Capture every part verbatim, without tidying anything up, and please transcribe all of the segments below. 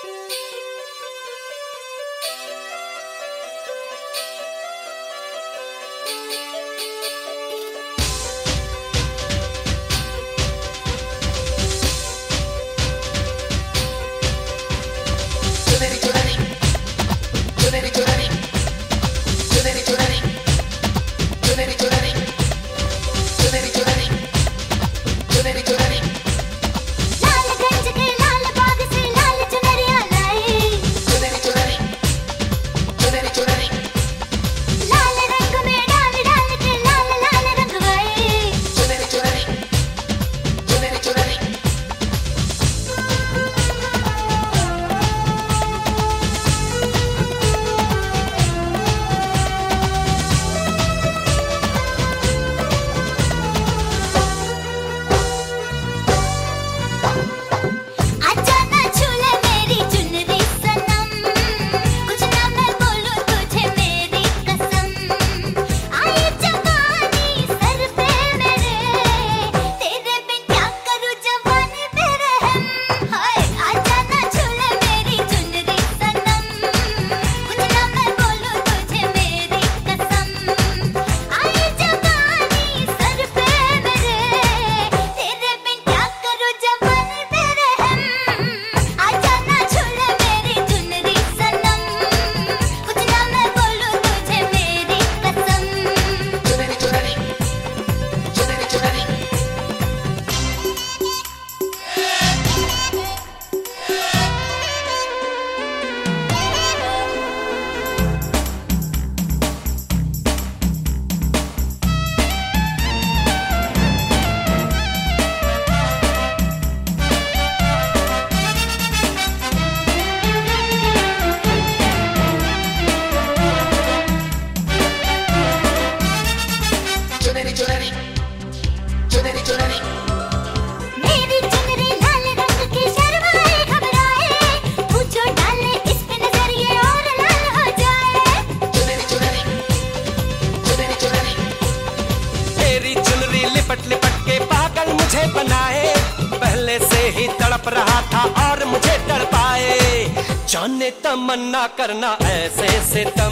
जाने तमन्ना करना ऐसे सितम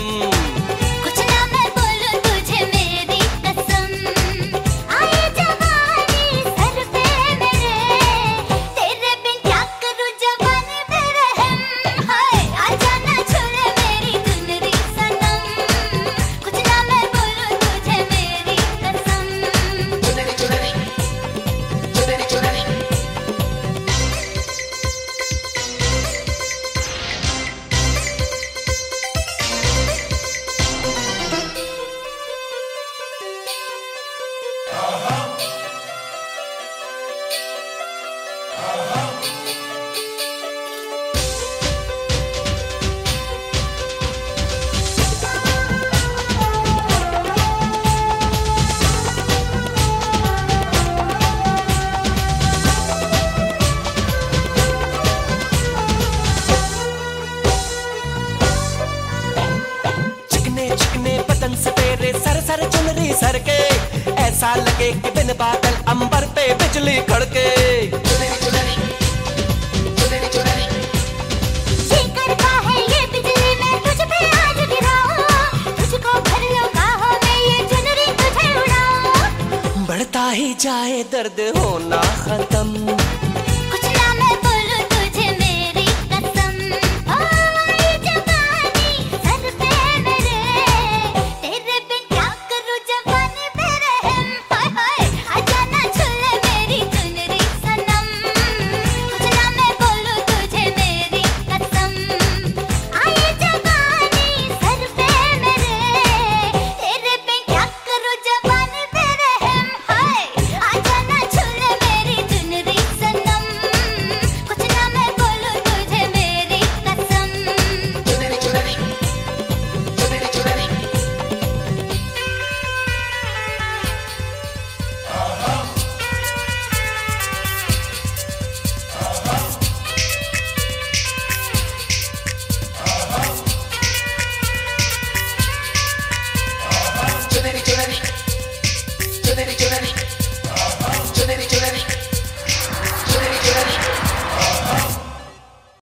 कुछ ना मैं बोलूं तुझे मेरी कसम आए जवानी सर पे मेरे तेरे बिन क्या करूं जवानी पे रहम हाय आजा ना छोड़े मेरी चुनरी सनम कुछ ना मैं बोलूं तुझे मेरी कसम चुनरी चुनरी चुनरी चुनरी से तेरे सर सर चुनरी सर के ऐसा लगे कि बिन बादल अंबर पे बिजली खड़के चुनरी चुनरी चुनरी चुनरी ये करता है ये बिजली मैं तुझ पे आज गिराऊं तुझको भर लो बाहों में ये चुनरी तुझे उड़ाऊं बढ़ता ही जाए दर्द होना खत्म